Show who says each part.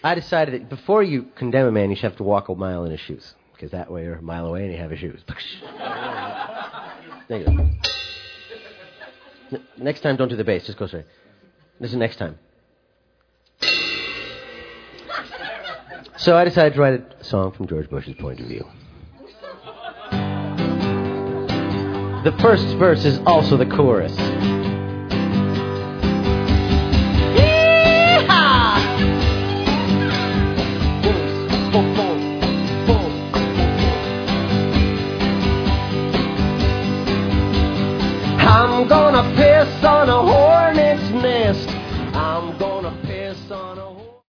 Speaker 1: I decided that before you condemn a man, you should have to walk a mile in his shoes. Because that way you're a mile away and you have his shoes. There you go. Next time, don't do the bass. Just go straight. This is next time. So I decided to write a song from George Bush's point of view. The first verse is also the chorus. I'm gonna piss on a hornet's nest